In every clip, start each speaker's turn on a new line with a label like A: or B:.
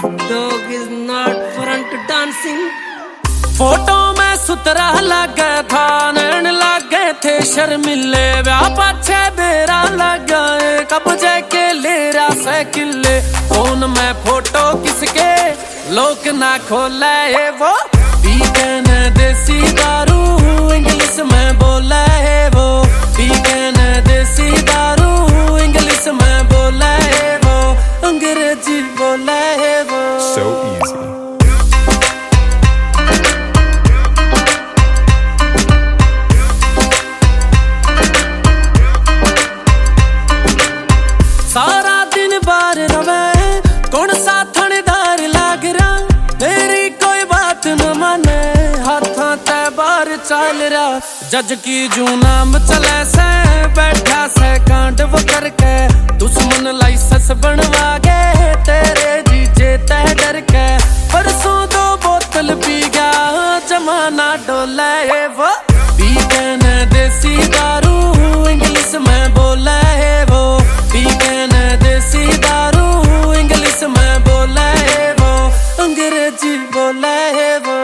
A: Dog is not front dancing.
B: Photo में सुतरा लगे था, नैन लगे थे शर्मिले, व्याह पाछे देरा लगा कब्जे के लेरा साइकिले। फोन में फोटो किसके लोक ना खोले वो, पीगन देसी दारू इंग्लिश में बोला है वो, पीगन देसी दारू इंग्लिश में बोला है वो, अंग्रेजी बोला है वो।
C: So easy.
B: सारा दिन बार रवे कौन सा थानेदार लाग रहा, मेरी कोई बात न माने हाथा ते बार चल रहा। जज की जू नाम चले से बैठा से कांड वो करके, दुश्मन लाइसेंस बनवा गए तेरे जीजे तह डर के। परसों 2 बोतल पी गया जमाना डोला है वो, पीगन देसी दारू इंग्लिश में बोला है वो, पीगन देसी दारू इंग्लिश में बोला है वो, अंग्रेजी बोला है वो।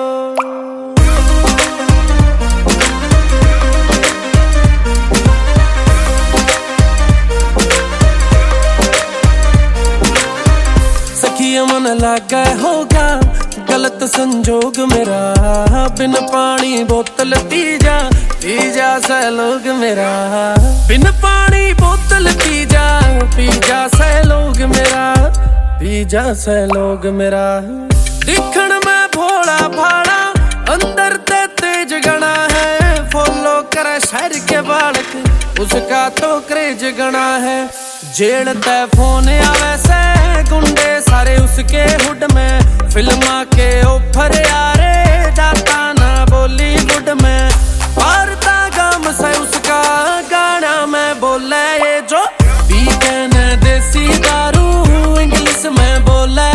B: सखिया मन लगा होगा गलत संजोग मेरा, बिन पानी बोतल पी जा से लोग मेरा, बिन पानी बोतल पी जा से लोग मेरा, पी जा से लोग मेरा। दिखण में भोला भाड़ा अंदर ते तेज गणा है, फॉलो करे शहर के बालक उसका तो क्रेज गणा है। जेल ते फोन आवे से गुंडे सारे उसके हुड में, फिल्मा के ऑफर यारे जाता ना बॉलीवुड में, पारता गाम से उसका गाना में बोले ये जो, पीगन देसी दारू इंग्लिश में बोले